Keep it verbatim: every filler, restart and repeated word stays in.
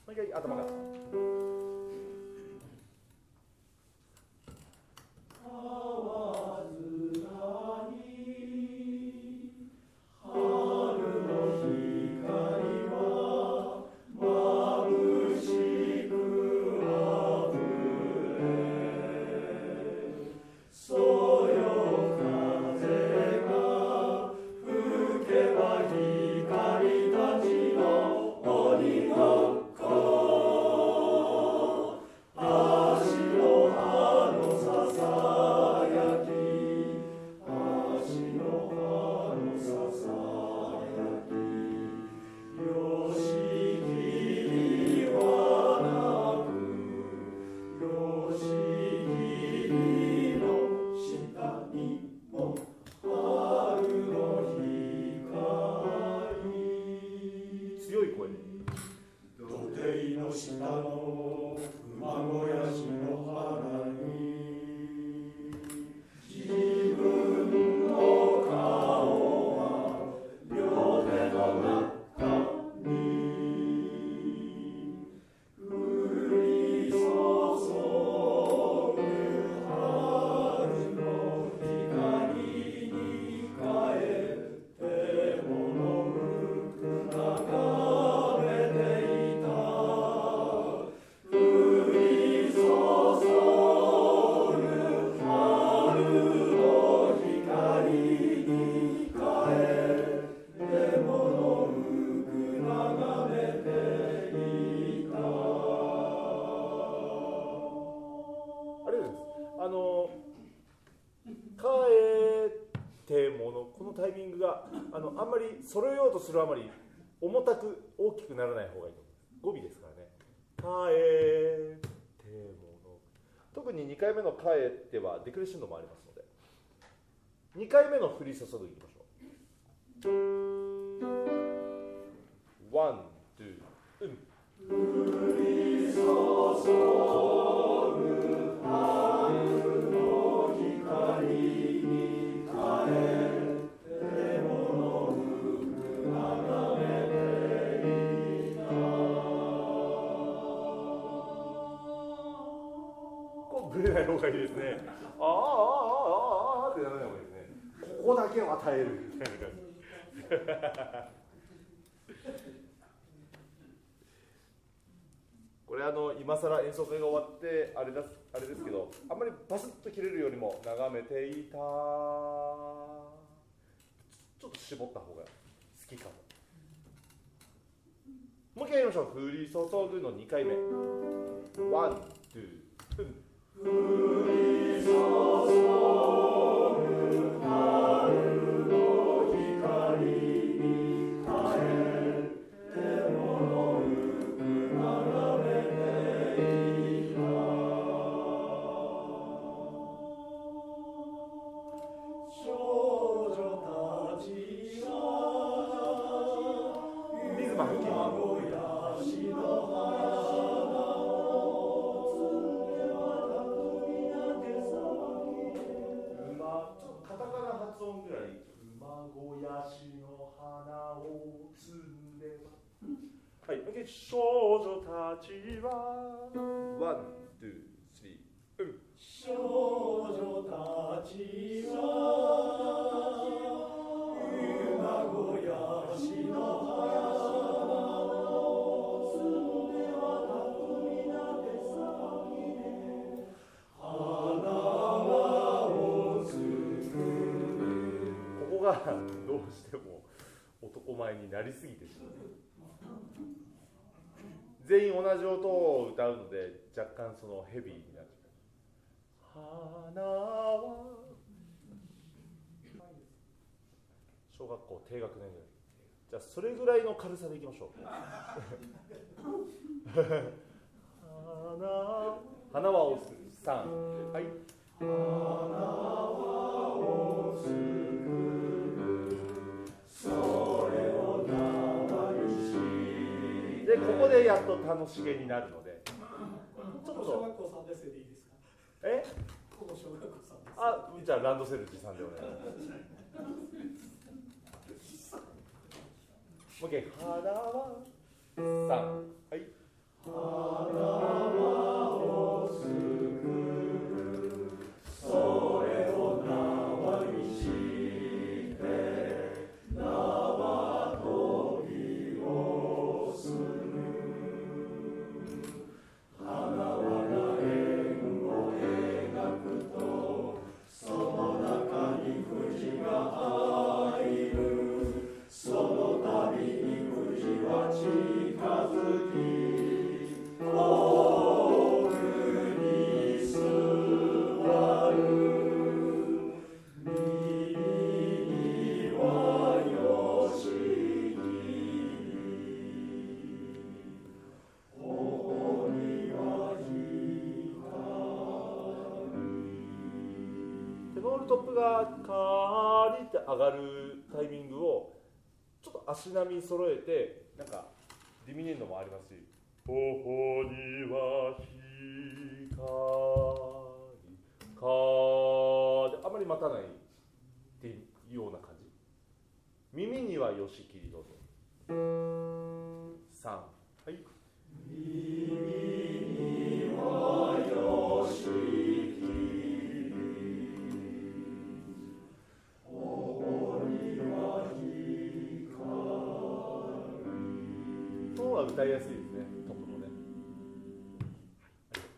う一回頭から揃えようとするあまり重たく大きくならない方がいいと思います。語尾ですからね。帰ってもの。特ににかいめの帰ってはデクレッシェンドもありますので、にかいめの降り注ぐいきましょう。ワン、ツー、うん。降り注ぐ春の光に帰る。ぶれない方がいいですね。あああああああってならない方がいいですね。ここだけを与えるみたいな感じ。これあの今更演奏会が終わってあれだあれですけど、あんまりバスッと切れるよりも眺めていた。ちょっと絞った方が好きかも。もう一回やりましょう。降り注ぐのにかいめ。ワン、ツー、うん。降り注ぐ春の光に帰ってものゆく眺めていた。少女たちはリズムはっきり発音ぐらい馬小屋しの花を摘んではい、OK 少女たちはワン、ツー、スリー、うん。少女たちは馬小屋しの花を摘んでは巧みな手先で花輪を作る。ここがどうしても男前になりすぎてしまう。全員同じ音を歌うので若干そのヘビーになっちゃう。花は小学校低学年ぐらい。じゃあそれぐらいの軽さでいきましょう。花花は押すさん、はい。花は押すでここでやっと楽しげになるので、 ちょっと小学校さんねん生でいいですか？ え？ ここ小学校さんねん生。 あ、じゃあランドセル持参でお願いします。もう一回、花はさん、はい。花がカーリって上がるタイミングをちょっと足並み揃えて、なんかディミネンドもありますし、頬には光カーであまり待たないっていうような感じ。耳にはよしきりどうぞ。さん、はい。耳にはよしきり、頬には光。そうは歌いやすいです。